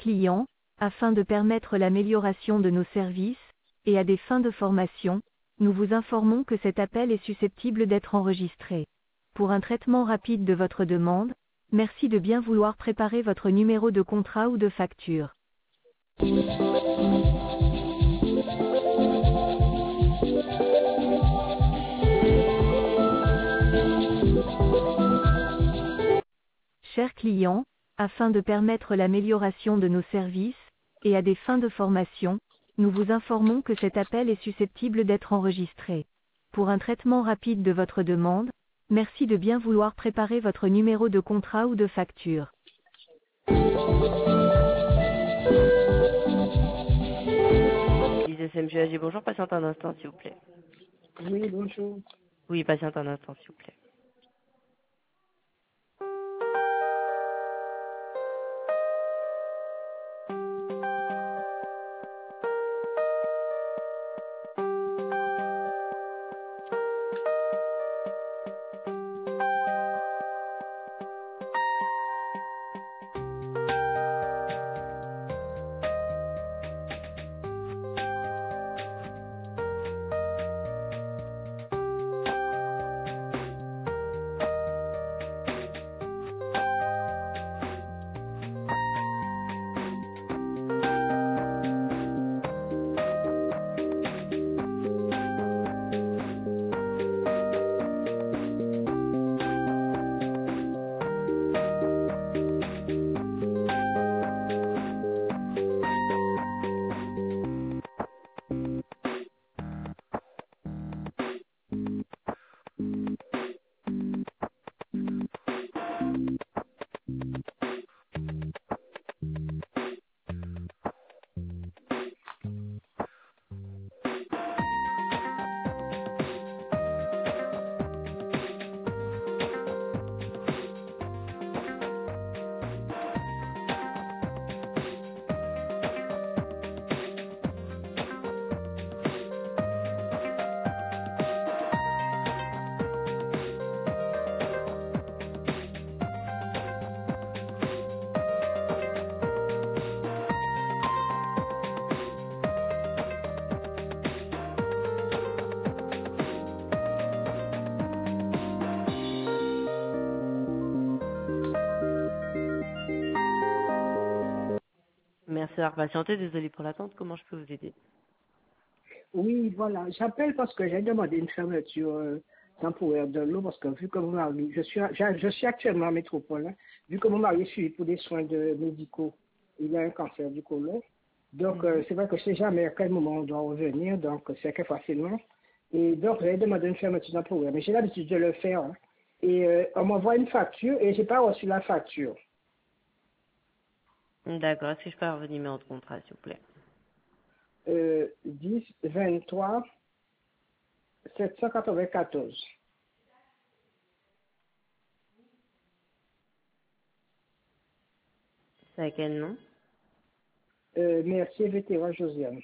clients, afin de permettre l'amélioration de nos services, et à des fins de formation, nous vous informons que cet appel est susceptible d'être enregistré. Pour un traitement rapide de votre demande, merci de bien vouloir préparer votre numéro de contrat ou de facture. Chers clients, afin de permettre l'amélioration de nos services, et à des fins de formation, nous vous informons que cet appel est susceptible d'être enregistré. Pour un traitement rapide de votre demande, merci de bien vouloir préparer votre numéro de contrat ou de facture. ISMGAG, bonjour, patiente un instant s'il vous plaît. Oui, bonjour. Oui, patiente un instant s'il vous plaît. Merci d'avoir patienté, désolé pour l'attente, comment je peux vous aider? Oui, voilà. J'appelle parce que j'ai demandé une fermeture temporaire de l'eau parce que vu que mon mari, je suis actuellement en métropole, hein, vu que mon mari est suivi pour des soins médicaux, il a un cancer du côlon. Donc, c'est vrai que je ne sais jamais à quel moment on doit revenir, donc c'est très facilement. Et donc, j'ai demandé une fermeture temporaire, mais j'ai l'habitude de le faire. Hein. Et on m'envoie une facture et je n'ai pas reçu la facture. D'accord, est-ce que je peux avoir votre numéro de contrat s'il vous plaît? 10 23 794. C'est à quel nom? Merci, vétéran Josiane.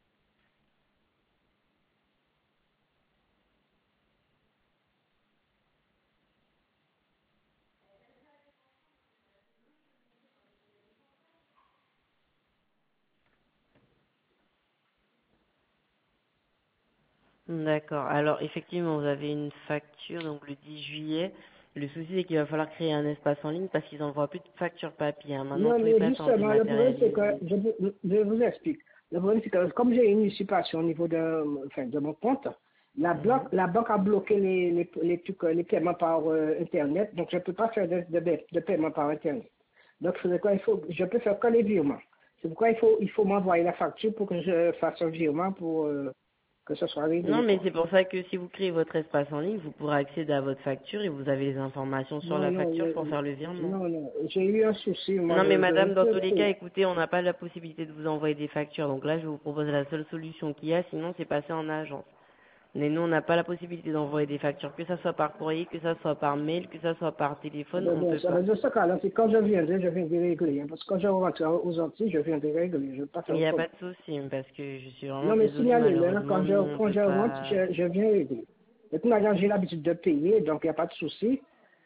D'accord. Alors, effectivement, vous avez une facture, donc le 10 juillet. Le souci, c'est qu'il va falloir créer un espace en ligne parce qu'ils n'envoient plus de facture papier. Hein. Maintenant, Non, tous les mais placements justement, le problème, c'est que, dématérialisés. je vous explique. Le problème, c'est que, comme j'ai une usurpation au niveau de mon compte, la banque a bloqué les trucs, les paiements par Internet, donc je ne peux pas faire de paiement par Internet. Donc, c'est quoi, je peux faire que les virements. C'est pourquoi il faut m'envoyer la facture pour que je fasse un virement pour que ce soit Non, réglé, mais quoi. c'est pour ça que si vous créez votre espace en ligne, vous pourrez accéder à votre facture et vous avez les informations sur Non, la non, facture pour faire le virement. non, j'ai eu un souci, moi, Non, mais madame, dans tous les cas, de- écoutez, on n'a pas la possibilité de vous envoyer des factures. Donc là, je vous propose la seule solution qu'il y a, sinon c'est passer en agence. Mais nous, on n'a pas la possibilité d'envoyer des factures, que ça soit par courrier, que ça soit par mail, que ça soit par téléphone, on peut pas. de ce cas-là, c'est quand je viendrai régler. Hein, parce que quand je rentre aux Antilles, je viendrai régler. Je ne vais pas Il faire n'y a pas autrement. de souci, parce que je suis vraiment Non, mais désolée, signalez-le. Hein, malheureusement, nous, on quand peut je rentre, pas. je viens régler. De toute manière, j'ai l'habitude de payer, donc il n'y a pas de souci.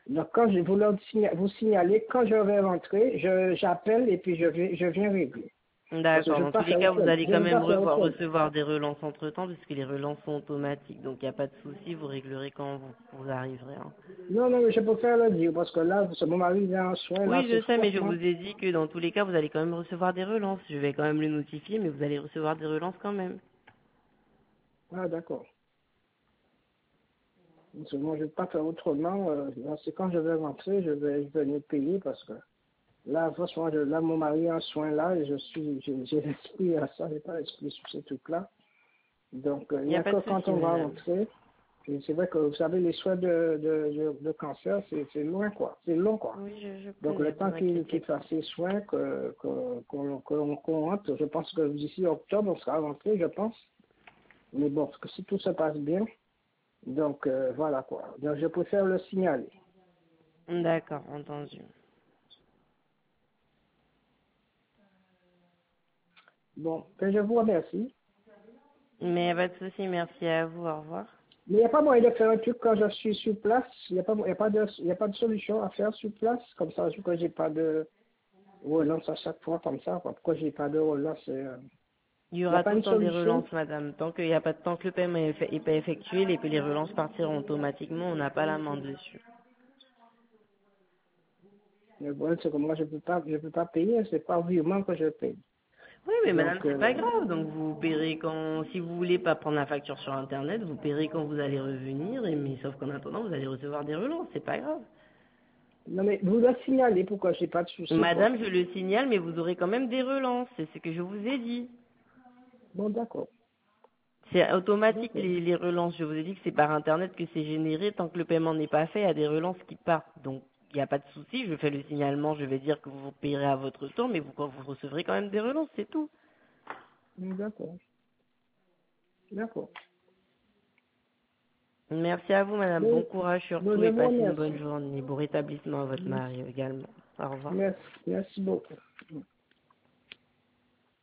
Donc, quand je vous signalez, quand je vais rentrer, j'appelle et puis je viens régler. Parce que D'accord. je ne Dans veux tous pas les faire cas, autre vous chose. allez Je ne quand veux même pas faire autre chose. recevoir des relances entre-temps, puisque les relances sont automatiques. Donc, il n'y a pas de souci, vous réglerez quand vous arriverez. Hein. Non, non, mais je préfère le dire parce que là, mon mari est en soin, là, Oui, c'est je sais, mais je franchement. vous ai dit que dans tous les cas, vous allez quand même recevoir des relances. Je vais quand même le notifier, mais vous allez recevoir des relances quand même. Ah, d'accord. Parce que moi, je ne vais pas faire autrement. C'est quand je vais rentrer, je vais venir payer parce que là, franchement, là, mon mari est en soin, là, et j'ai l'esprit à ça, j'ai pas l'esprit sur ces trucs-là. Donc, il Il n'y n'y a a pas de que quand souci, on va madame. rentrer. Et c'est vrai que, vous savez, les soins de cancer, c'est loin, quoi. C'est long, quoi. Oui, je Donc, le connais, temps vous inquiétez qu'il pas. fasse ses soins, qu'on rentre, je pense que d'ici octobre, on sera rentré, je pense. Mais bon, parce que si tout se passe bien, donc voilà, quoi. Donc, je préfère le signaler. D'accord, entendu. Bon, ben, je vous remercie. Mais il n'y a pas de souci, merci à vous, au revoir. Mais il n'y a pas moyen de faire un truc quand je suis sur place. Il y a pas de solution à faire sur place. Comme ça, je que j'ai pas de relance à chaque fois comme ça. Quoi. Pourquoi j'ai pas de relance Il y il n'y a aura pas tout le une temps des solution. relances, madame. Tant qu'il n'y a pas de temps que le paiement est pas effectué, les relances partiront automatiquement, on n'a pas la main dessus. Le problème, c'est que moi, je peux pas payer. C'est pas virement que je paye. Oui, mais madame, Donc, c'est pas grave. Donc vous paierez quand, si vous voulez pas prendre la facture sur internet, vous paierez quand vous allez revenir, mais sauf qu'en attendant, vous allez recevoir des relances, c'est pas grave. non, mais vous le signalez pourquoi j'ai pas de souci, quoi. Madame, je le signale, mais vous aurez quand même des relances, c'est ce que je vous ai dit. Bon, d'accord. C'est automatique D'accord. les relances. Je vous ai dit que c'est par internet que c'est généré. Tant que le paiement n'est pas fait, il y a des relances qui partent. Donc il n'y a pas de souci. Je fais le signalement. Je vais dire que vous payerez à votre tour, mais vous recevrez quand même des relances. C'est tout. D'accord. D'accord. Merci à vous, madame. Bon Bon, courage bon, surtout je et vous passez une bonne remercie. journée. Bon rétablissement à votre mari également. Au revoir. Merci beaucoup.